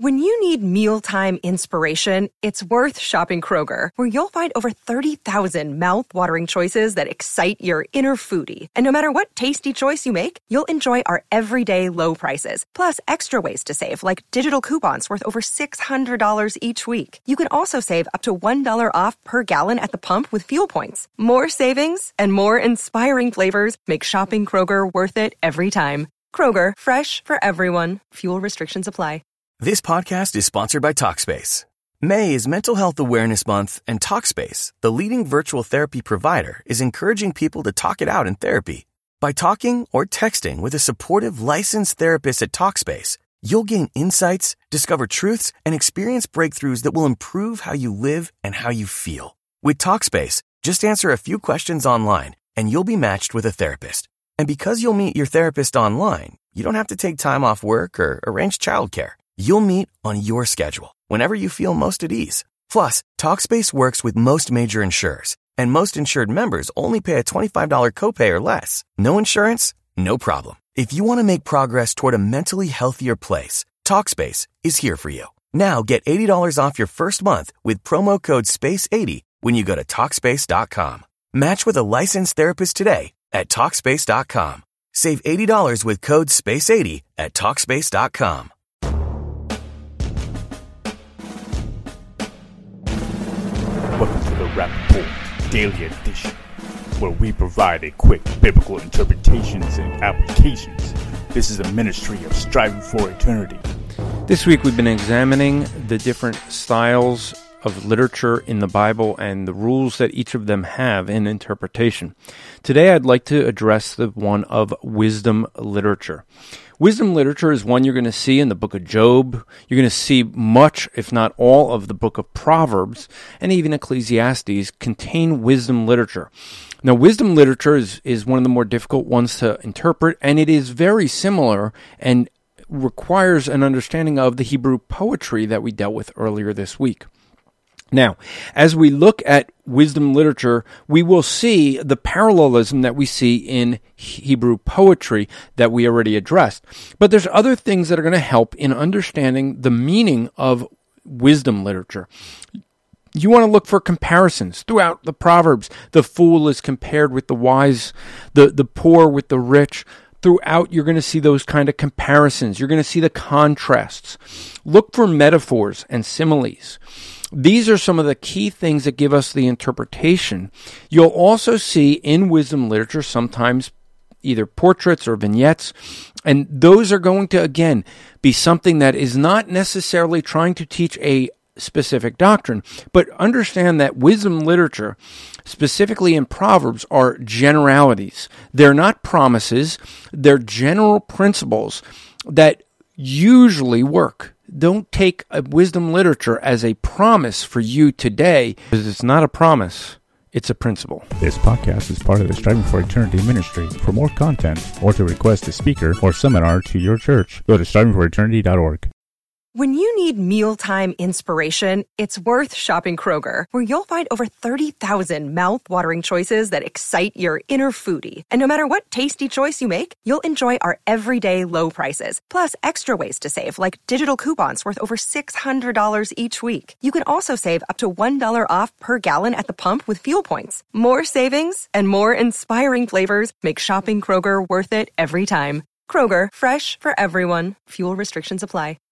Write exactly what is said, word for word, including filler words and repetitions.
When you need mealtime inspiration, it's worth shopping Kroger, where you'll find over thirty thousand mouth-watering choices that excite your inner foodie. And no matter what tasty choice you make, you'll enjoy our everyday low prices, plus extra ways to save, like digital coupons worth over six hundred dollars each week. You can also save up to one dollar off per gallon at the pump with fuel points. More savings and more inspiring flavors make shopping Kroger worth it every time. Kroger, fresh for everyone. Fuel restrictions apply. This podcast is sponsored by Talkspace. May is Mental Health Awareness Month, and Talkspace, the leading virtual therapy provider, is encouraging people to talk it out in therapy. By talking or texting with a supportive, licensed therapist at Talkspace, you'll gain insights, discover truths, and experience breakthroughs that will improve how you live and how you feel. With Talkspace, just answer a few questions online, and you'll be matched with a therapist. And because you'll meet your therapist online, you don't have to take time off work or arrange childcare. You'll meet on your schedule, whenever you feel most at ease. Plus, Talkspace works with most major insurers, and most insured members only pay a twenty-five dollars copay or less. No insurance? No problem. If you want to make progress toward a mentally healthier place, Talkspace is here for you. Now get eighty dollars off your first month with promo code space eighty when you go to Talkspace dot com. Match with a licensed therapist today at Talkspace dot com. Save eighty dollars with code space eighty at Talkspace dot com. Welcome to the Rappaport Daily Edition, where we provide a quick biblical interpretations and applications. This is a ministry of striving for eternity. This week we've been examining the different styles of literature in the Bible and the rules that each of them have in interpretation. Today I'd like to address the one of wisdom literature. Wisdom literature is one you're going to see in the book of Job. You're going to see much, if not all, of the book of Proverbs, and even Ecclesiastes contain wisdom literature. Now, wisdom literature is, is one of the more difficult ones to interpret, and it is very similar and requires an understanding of the Hebrew poetry that we dealt with earlier this week. Now, as we look at wisdom literature, we will see the parallelism that we see in Hebrew poetry that we already addressed. But there's other things that are going to help in understanding the meaning of wisdom literature. You want to look for comparisons throughout the Proverbs. The fool is compared with the wise, the, the poor with the rich. Throughout, you're going to see those kind of comparisons. You're going to see the contrasts. Look for metaphors and similes. These are some of the key things that give us the interpretation. You'll also see in wisdom literature sometimes either portraits or vignettes, and those are going to, again, be something that is not necessarily trying to teach a specific doctrine, but understand that wisdom literature, specifically in Proverbs, are generalities. They're not promises. They're general principles that usually work. Don't take a wisdom literature as a promise for you today, because it's not a promise. It's a principle. This podcast is part of the Striving for Eternity ministry. For more content, or to request a speaker or seminar to your church, go to striving for eternity dot org. When you need mealtime inspiration, it's worth shopping Kroger, where you'll find over thirty thousand mouth-watering choices that excite your inner foodie. And no matter what tasty choice you make, you'll enjoy our everyday low prices, plus extra ways to save, like digital coupons worth over six hundred dollars each week. You can also save up to one dollar off per gallon at the pump with fuel points. More savings and more inspiring flavors make shopping Kroger worth it every time. Kroger, fresh for everyone. Fuel restrictions apply.